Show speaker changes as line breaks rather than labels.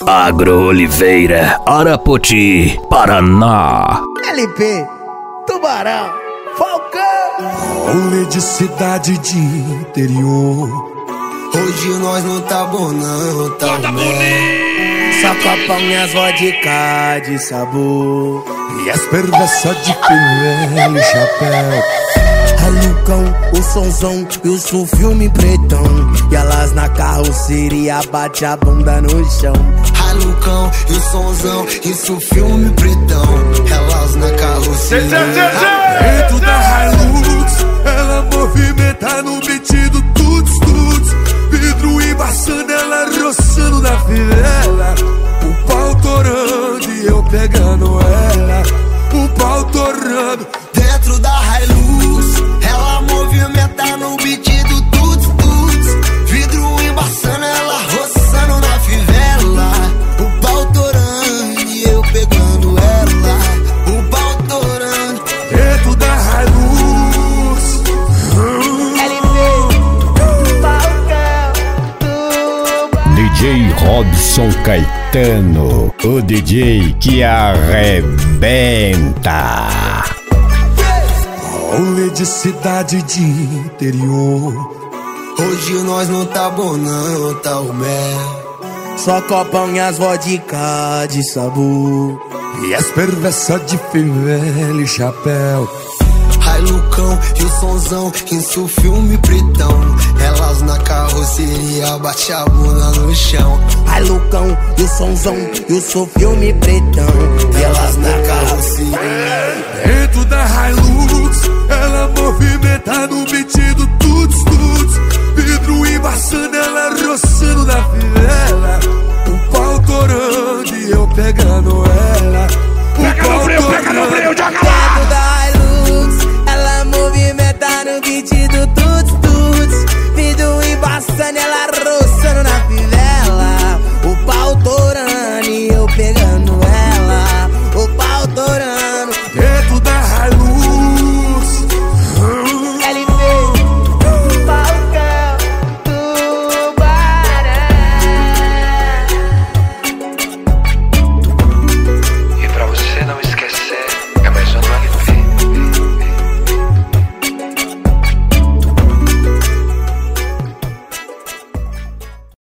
Agro Oliveira, Arapoti, Paraná.
LP, Tubarão, Falcão.
Rolê de cidade de interior.
Hoje nós não tá bom não, tá bonito.
Só copão e as vodka de sabor.
E as perversas de filé e chapéu.
Lucão, o sonzão e o som filme pretão. E elas na carroceria bate a bunda no chão.
Lucão e o sonzão, isso filme pretão. Elas na carroceria.
Dentro da Hilux, ela movimenta no beat do tuts tuts. Vidro embaçando, ela roçando na fivela. O pau torando e eu pegando ela. O pau torando.
Dentro da Hilux, ela movimenta no beat do tuts tuts. Vidro embaçando, ela roçando na fivela. O pau torando e eu pegando ela. O pau torando.
Dentro da Hilux.
DJ Robson Caetano, o DJ que arrebenta.
Rolê de cidade de interior.
Hoje nós não tá bom não, tá o mel.
Só copão e as vodka de sabor.
E as perversas de filé e chapéu.
Lucão e o sonzão, isso filme pretão. Elas na carroceria bate a bunda no chão.
Lucão e o sonzão e o som filme pretão. E elas na carroceria.
Dentro da Hilux, ela movimenta no beat do tuts tuts. Vidro embaçando, ela roçando na fivela. O pau torando e eu pegando ela.